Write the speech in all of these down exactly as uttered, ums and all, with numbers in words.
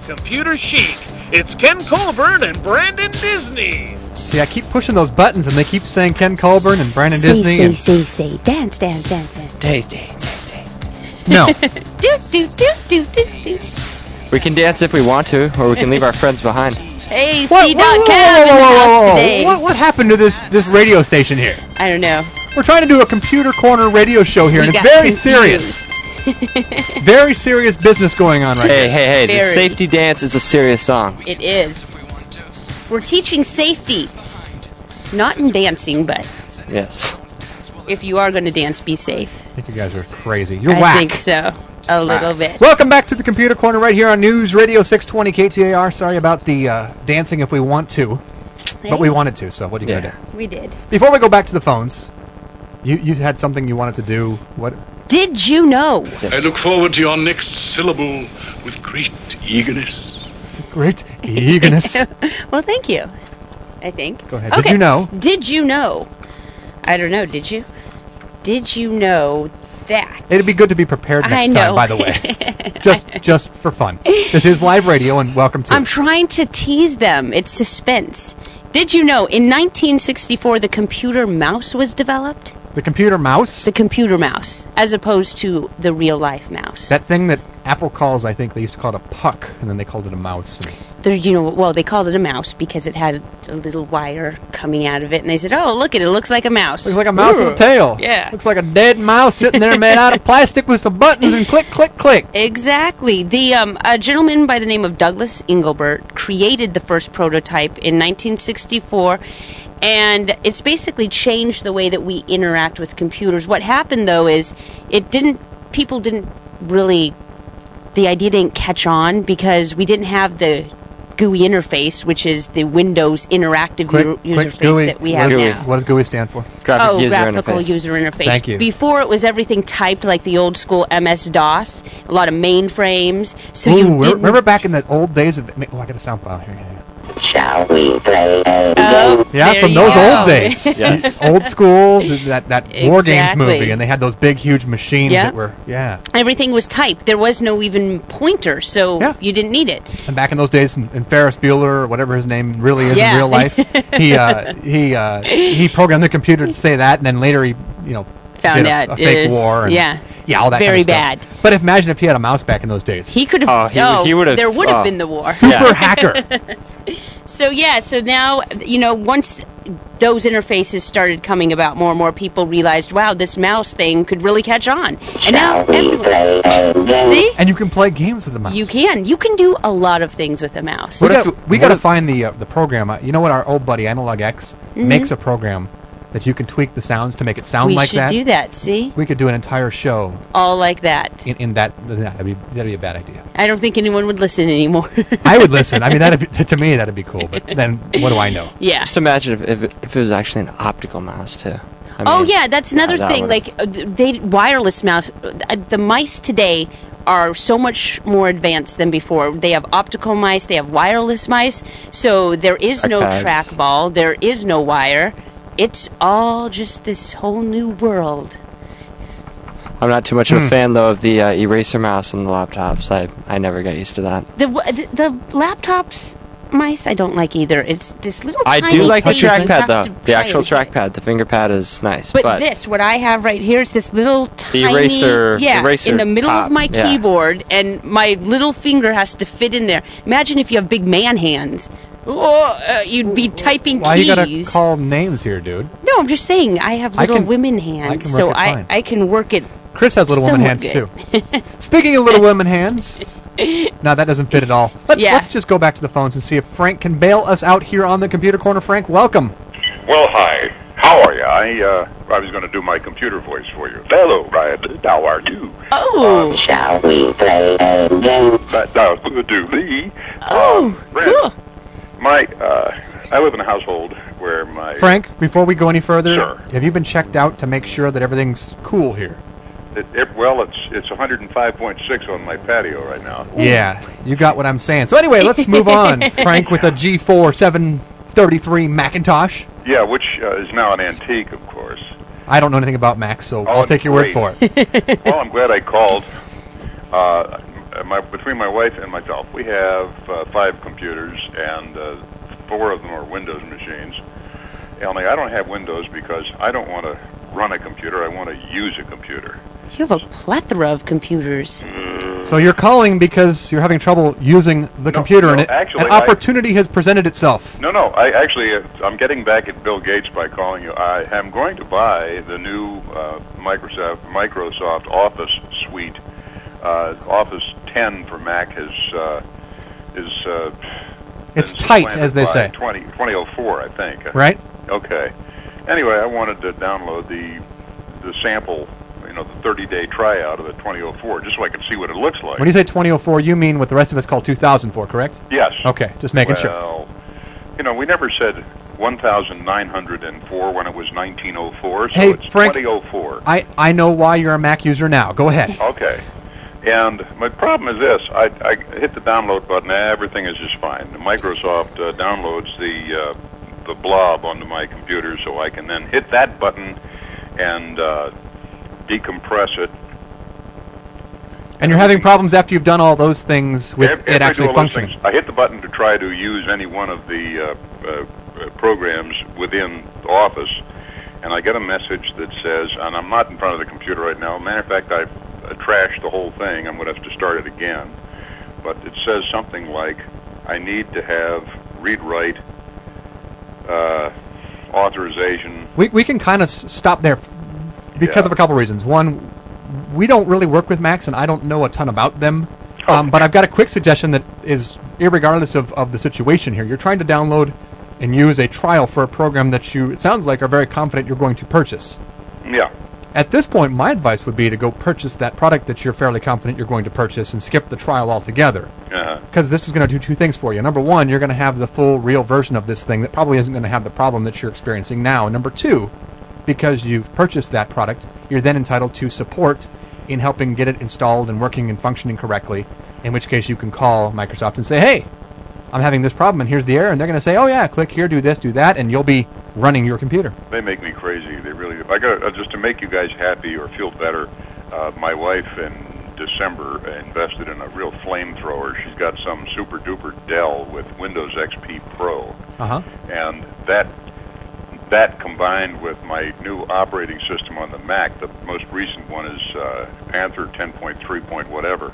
Computer Chic. It's Ken Colburn and Brandon Disney. See, I keep pushing those buttons, and they keep saying Ken Colburn and Brandon say, Disney. Say, and... say, say, dance, dance, dance, dance. Dance, dance, dance, dance. No. do, do, do, do, do, do. We can dance if we want to, or we can leave our friends behind. Hey, What, C. whoa, whoa, Kev in the whoa, whoa, house whoa, whoa. today. What, what happened to this, this radio station here? I don't know. We're trying to do a computer corner radio show here, We and it's got very confused. serious. Very serious business going on right Hey, here. hey, hey, the Very. Safety Dance is a serious song. It is. We're teaching safety. Not in dancing, but Yes. if you are going to dance, be safe. I think you guys are crazy. You're I whack. think so. A little bit. Welcome back to the Computer Corner right here on News Radio six twenty K T A R. Sorry about the uh, dancing if we want to, but we wanted to, so what are you Yeah. going to do? We did. Before we go back to the phones, you you had something you wanted to do. What? Did you know? I look forward to your next syllable with great eagerness. Great eagerness. Well, thank you. I think. Go ahead. Did you know? Did you know? I don't know. Did you? Did you know that? It'd be good to be prepared next I know. time, by the way. just just for fun. This is live radio, and welcome to I'm it. trying to tease them. It's suspense. Did you know in nineteen sixty-four the computer mouse was developed? The computer mouse? The computer mouse, as opposed to the real life mouse. That thing that Apple calls, I think they used to call it a puck, and then they called it a mouse. There, you know, well, they called it a mouse because it had a little wire coming out of it, and they said, "Oh, look at it! It looks like a mouse." Looks like a mouse with a tail. Yeah. Looks like a dead mouse sitting there made out of plastic with some buttons and click, click, click. Exactly. The um, a gentleman by the name of Douglas Engelbart created the first prototype in nineteen sixty-four, and it's basically changed the way that we interact with computers. What happened, though, is it didn't. People didn't really. The idea didn't catch on because we didn't have the G U I interface, which is the Windows interactive Quick, u- user quick, face G U I. that we What have does- now. What does G U I stand for? Graphic oh, user graphical interface. user interface. Thank you. Before it was everything typed like the old school M S DOS, a lot of mainframes. So Ooh, you re- didn't remember back in the old days of... Oh, I got a sound file here. here, here. Shall we play a Oh, Yeah, there from you those go. old days. Yes. Old school, th- that, that War Games Exactly. movie, and they had those big, huge machines Yeah. that were... Yeah. Everything was typed. There was no even pointer, so Yeah. you didn't need it. And back in those days, in, in Ferris Bueller, or whatever his name really is Yeah. in real life, he uh, he uh, he programmed the computer to say that, and then later he, you know, Found did a, out a it fake is- war. And, yeah. yeah, all that Very kind of stuff. bad. But imagine if he had a mouse back in those days. He could have. Oh, he- no, he would've- there would have oh. been the war. Super Yeah. hacker. So yeah, so now you know once those interfaces started coming about, more and more people realized, wow, this mouse thing could really catch on. And now Shall we everyone, play a game? see, And you can play games with the mouse. you can, you can do a lot of things with a mouse. We What got, if- we what got to if- find the uh, the program. Uh, you know what? Our old buddy Analog X Mm-hmm. makes a program that you can tweak the sounds to make it sound we like should that. do that. See, We could do an entire show all like that. in, in that. Nah, that'd be that'd be a bad idea. I don't think anyone would listen anymore. I would listen. I mean, that'd be, to me that'd be cool. But then, what do I know? yeah. Just imagine if, if, it, if it was actually an optical mouse, too. I Oh mean, yeah, that's another that thing. would've- Like uh, they wireless mouse, uh, the mice today are so much more advanced than before. They have optical mice, they have wireless mice. So there is no Trackpads. trackball, there is no wire. It's all just this whole new world. I'm not too much Hmm. of a fan, though, of the uh, eraser mouse and the laptops. I, I never get used to that. The w- the, the laptops mice I don't like either. It's this little. I tiny do like the thing you trackpad, have though. to The try actual and hit. trackpad. The finger pad is nice. But, But, this, what I have right here, is this little tiny, eraser- yeah, eraser in the middle top, of my yeah. keyboard, and my little finger has to fit in there. Imagine if you have big man hands. Oh, uh, you'd be typing Why keys. you gotta call names here, dude? No, I'm just saying I have I little can- women I hands, can work so it I fine. I can work it. Chris has little woman hands Somewhat too. Speaking of little women hands, no, that doesn't fit at all. Let's, Yeah. let's just go back to the phones and see if Frank can bail us out here on the Computer Corner. Frank, welcome. Well, hi. How are you? I uh, I was going to do my computer voice for you. Hello, Ryan. How are you? Oh, Shall we play a game? That uh, do me. oh, Um, Brandon, cool. My uh, I live in a household where my Frank, before we go any further, Sure. have you been checked out to make sure that everything's cool here? It, it, well, it's it's one hundred five point six on my patio right now. Yeah, you got what I'm saying. So anyway, let's move on. Frank with a G four seven thirty-three Macintosh. Yeah, which uh, is now an antique, of course. I don't know anything about Macs, so Oh, I'll take your word great. for it. Well, I'm glad I called. Uh, uh, my, between my wife and myself, we have uh, five computers, and uh, four of them are Windows machines. Only I don't have Windows because I don't want to run a computer. I want to use a computer. You have a plethora of computers. So you're calling because you're having trouble using the No, computer, no, and it, actually, an I- opportunity has presented itself. No, no. I actually, uh, I'm getting back at Bill Gates by calling you. I am going to buy the new uh, Microsoft Microsoft Office suite. Uh, Office ten for Mac has uh, is. Uh, It's been tight, supplanted as they by say. twenty, twenty oh four, I think. Right? Okay. Anyway, I wanted to download the the sample, you know, the thirty-day tryout of the twenty oh four, just so I could see what it looks like. When you say twenty oh four, you mean what the rest of us call two thousand four, correct? Yes. Okay, just making sure. Well, you know, we never said one thousand nine hundred four when it was nineteen oh four, so Hey, it's Frank, twenty oh four. I, I know why you're a Mac user now. Go ahead. Okay. And my problem is this. I, I hit the download button. Everything is just fine. Microsoft uh, downloads the uh, the blob onto my computer, so I can then hit that button and uh, decompress it. And you're having problems after you've done all those things with After it I do actually all those functioning. things, I hit the button to try to use any one of the uh, uh, uh, programs within Office, and I get a message that says, and I'm not in front of the computer right now. Matter of fact, I've uh, trashed the whole thing. I'm going to have to start it again. But it says something like, I need to have read-write uh, authorization. We, we can kind of s- stop there f- because Yeah. of a couple reasons. One, we don't really work with Macs, and I don't know a ton about them. Um, but I've got a quick suggestion that is, irregardless of, of the situation here, you're trying to download and use a trial for a program that you, it sounds like, are very confident you're going to purchase. Yeah. At this point, my advice would be to go purchase that product that you're fairly confident you're going to purchase and skip the trial altogether. Uh-huh. Because this is going to do two things for you. Number one, you're going to have the full, real version of this thing that probably isn't going to have the problem that you're experiencing now. And number two, because you've purchased that product, you're then entitled to support in helping get it installed and working and functioning correctly, in which case you can call Microsoft and say, hey, I'm having this problem and here's the error, and they're going to say, oh yeah, click here, do this, do that, and you'll be running your computer. They make me crazy. They really do. I got uh, just to make you guys happy or feel better. Uh, my wife in December invested in a real flamethrower. She's got some super duper Dell with Windows X P Pro, Uh-huh. and that that combined with my new operating system on the Mac. The most recent one is uh, Panther ten point three point whatever,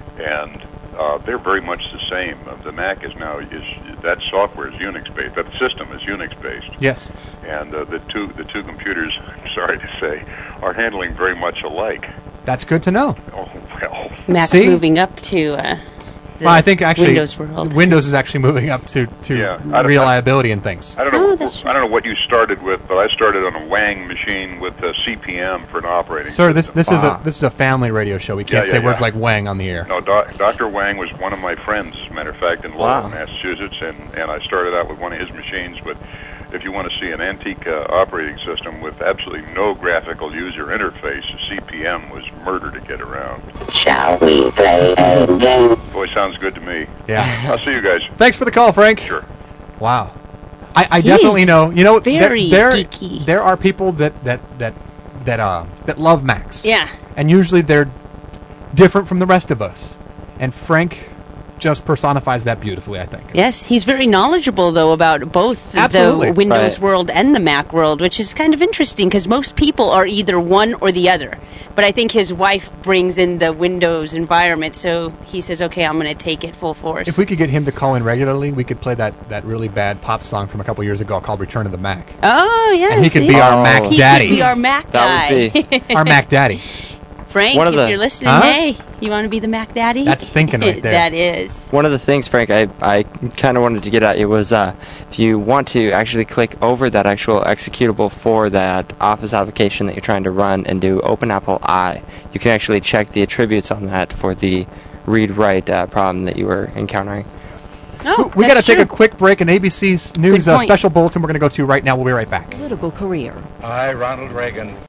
and uh, they're very much the same. Uh, the Mac is now is that software is Unix based. That system is Unix based. Yes. And uh, the two the two computers, I'm sorry to say, are handling very much alike. That's good to know. Oh well. Mac's See? moving up to uh, the Well, I think actually Windows world. Windows is actually moving up to, to Yeah, I don't- reliability and things. I don't know. Oh, that's I don't know what you started with, but I started on a Wang machine with a C P M for an operating. Sir, this system. this is Ah. a this is a family radio show. We can't Yeah, say yeah, words yeah. like Wang on the air. No, doc, Doctor Wang was one of my friends, as a matter of fact, in Lowell, Wow. Massachusetts, and, and I started out with one of his machines. But if you want to see an antique uh, operating system with absolutely no graphical user interface, C P M was murder to get around. Shall we play a game? Boy, sounds good to me. Yeah. I'll see you guys. Thanks for the call, Frank. Sure. Wow. I, I He definitely is know. You know, there- very there, geeky. there are people that that that that uh that love Macs. Yeah. And usually they're different from the rest of us. And Frank just personifies that beautifully, I think. Yes, he's very knowledgeable, though, about both Absolutely. the Windows Right. world and the Mac world, which is kind of interesting because most people are either one or the other. But I think his wife brings in the Windows environment, so he says, okay, I'm going to take it full force. If we could get him to call in regularly, we could play that, that really bad pop song from a couple years ago called Return of the Mac. oh, yeah. And he could see? be our Oh. Mac He daddy. could be our Mac That guy. would be- Our Mac daddy. Frank, One of if the- you're listening, Huh? hey, you want to be the Mac daddy? That's thinking right there. That is. One of the things, Frank, I, I kind of wanted to get at it was uh, if you want to actually click over that actual executable for that Office application that you're trying to run and do OpenAppleI, you can actually check the attributes on that for the read-write uh, problem that you were encountering. Oh, we got to that's take true. a quick break. An A B C News Good uh, point. special bulletin we're going to go to right now. We'll be right back. Political career. I, Ronald Reagan,